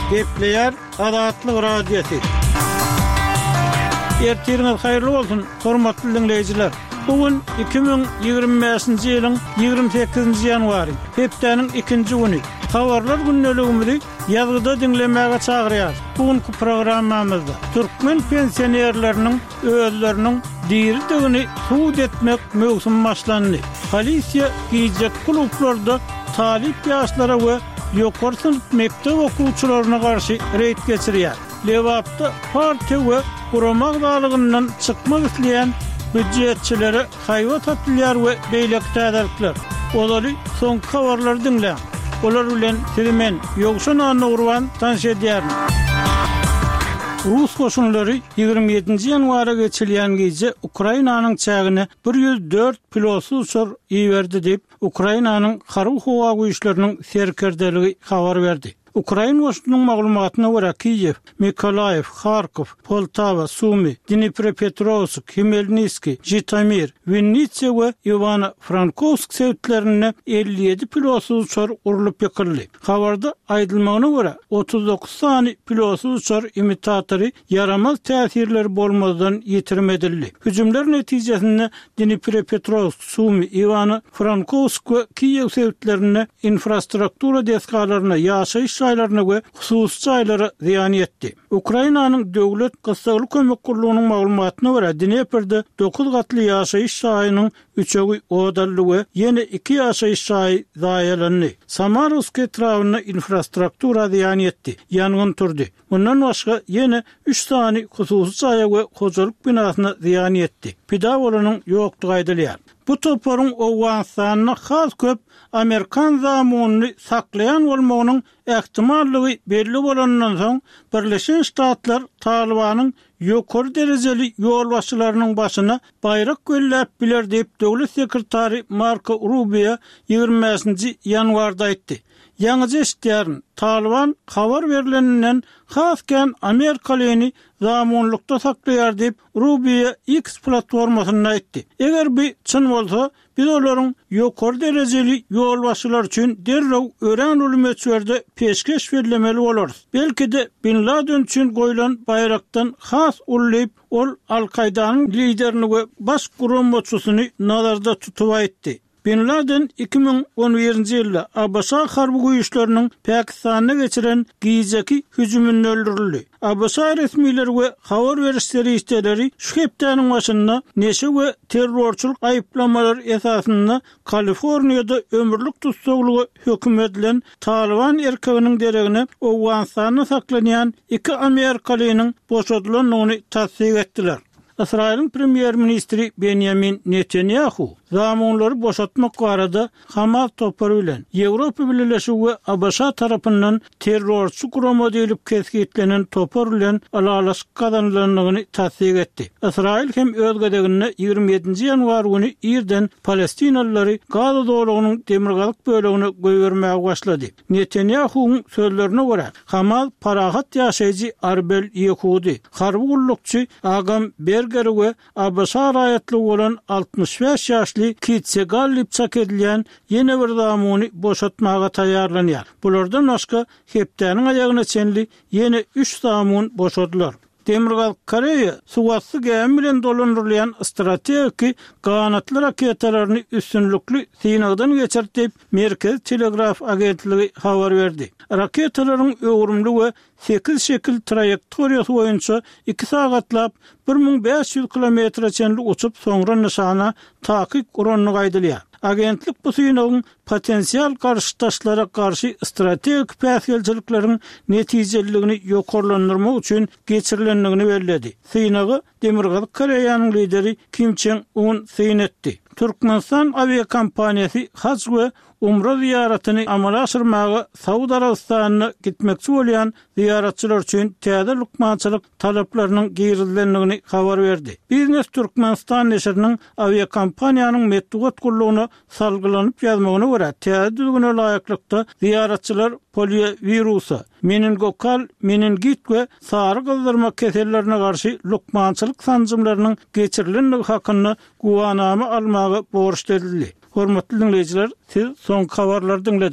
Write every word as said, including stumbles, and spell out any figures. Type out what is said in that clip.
Gepleyer Adatlyk radiosu. Ertiriniz hayırlı olsun, hormatly dinleyijiler. Bugün iki bin ýygrimi beşinji ýylyň ýygrimi sekizinji ýanwary, hepdeniň ikinji güni. Habarlar günneligimizi ýazgyda dinlemäge çagyrýar. Bugünkü programmamyzda türkmen pensionerleriniň özleriniň diri dögüni suud etmek mewsum başlandy. Polisiýa giýjek klublarda talip ýaşlara we ýokary sınıf mektep okuwçylaryna garşy reýt geçirýär. Lewapda partiýa we guramak dalygyndan çykmak isleýän büdjetçilere haýwat atylýar we beýlek täzelikler. Olary soňky habarlar dinleýär. Olar bilen Selimen ýogşan anurwan tanşedýär. Rus goşunlary ýygrimi ýedinji ýanwara geçilýän gece Ukrainanyň çägine bir ýüz dört pilotsy uçur iýerdi diýip Ukrainanyň harby howa güýçleriniň serkerdeligi habar berdi. Ukraina goşunyň maglumatyna görä Kiyev, Mykolaev, Kharkov, Poltava, Sumy, Dnipropetrovsk, Khmelnytski, Zhytomyr, Vinnitsa we Ivano-Frankivsk şäherlerine elli ýedi pilotsy uçur urulyp ýekildi. Habarda aýdylmagyna görä otuz dokuz sany pilotsy uçur imitatory yaramaz täsirleri bolmadan ýetirmedildi. Hüjümler netijesinde Dnipropetrovsk, Sumy, Ivano-Frankivsk we Kiyev şäherlerine infrastruktura deskalaryna ýaşaýyş ýaýlaryna we hususy ýaýlara ziýan ýetdi. Ukrainanyň döwlet gysgaly kömek gurulunyň maglumatyna görä Dneperde dokuz gatly ýaşaýyş ýaýynyň üçegi odally we ýene iki ýaşaýyş ýaý zaýalandy. Samarovsk etrawyna infrastruktura ziýan ýetdi, ýangyn turdy. Bundan başga ýene üç sany hususy ýaý we hojalyk binasyna ziýan ýetdi. Pida bolanyň ýokdugy aýdylýar. Bu toparın owansanyna has köp Amerikan zamuny saklayan bolmagynyň ähtimallygy belli bolandan soň Birleşen Ştatlar Talibanyň ýokary derejeli ýolbaşçylarynyň başyna bayrak göllep biler diýip döwlet sekretary Marco Rubio ýygrimi beşinji ýanwarda aýtdy. Ýaňyja eşitýärin, Taliban habar berileninden hasken Amerikalyny zamanlykda saklaýar diýip Rubio X platformasyna aýtdy. Eger bu çyn bolsa, biz olaryň ýokary derejeli ýolbaşçylar üçin derrew ören ulumetswerde peşkeş berilemeli bolarys. Belki de Bin Laden üçin goýulan bayrakdan has ullayıp ol Al-Qaydanyň liderini we baş gurulmaçysyny nazarda tutup aýtdy. Bin Laden iki bin on birinji ýylda Abasa harby güýçleriniň Pakistana geçiren giýjeki hüjümünden öldürildi. Abasa resmileri we habar berişleri işleri şu hepdeniň başynda neşe we terrorçylyk aýyplamary esasynda Kaliforniýada ömürlük tutsaglygy hökm edilen Taliban erkeginiň deregine Owensanyna saklanýan iki Amerikalynyň boşadylynyny tasdik etdiler. İsrail'in Premier Ministri Benjamin Netanyahu zamanları boşaltmak barada Hamas topary bilen Ýewropa Birleşigi we Abşa tarapyndan terrorçy gurama diýilip kesgitlenen topar bilen alalaşyk kazanylanyny tasdik etdi. İsrail hem öz gedegine ýygrimi ýedinji ýanwar güni ýerden Palestinalylary Gaza dowlatynyň demirgalyk bölegine goýbermäge başlady. Netanyahu'nun sözlerine görä Hamas parahat ýaşaýjy Arbel Yehudi, harby gullukçy Agam Berger we Abşa raýatly bolan altmış beş ýaşly Kitsegal lipçak edilýän ýene bir zamuny boşatmaga taýýarlanýar. Bulardan başga hepdeniň aýagyna çenli ýene üç zamun boşadylar. Demirgal Koreýa suwatsy gäm bilen dolandyrylýan strategik ganatly raketalaryny üstünlükli synagdan geçirtip Merkez Telegraf agentligi habar berdi. Raketalaryň öwrümli we sekiz şekil trajektoriýasy boýunça iki sagatlap bir ming beş ýüz kilometr çenli uçup soňra nişana takyk uranyny aýdylýar. Agentlik bu synagyň potensial garşytaşlara garşy strategik päsgelçilikleriň netijeligini ýokarlandyrmak üçin geçirilendigini bellädi. Synagy Demirgal Koreýanyň lideri Kim Jong-un syn etdi. Türkmenistan aviakompaniyasy Hac we Umra ziyaretini amala aşyrmaga Saudi Arabistanyna gitmekçi bolýan ziyaretçiler üçin täze lukmançylyk talaplarynyň giýrildiligini habar berdi. Biznes Türkmenistan neşriniň aviakompaniýanyň medeniýet gurulugyna salgylanyp ýazmagyna görä täze düzgüne laýyklykda ziyaretçiler poliovirusa, meningokal, meningit we sary gyzdyrma kesellerine garşy lukmançylyk sanjymlarynyň geçirilenligi hakynda guwanama almagy borçlydyldy. Hormatly dinleyijiler, siz soňky habarlary dinlediniz.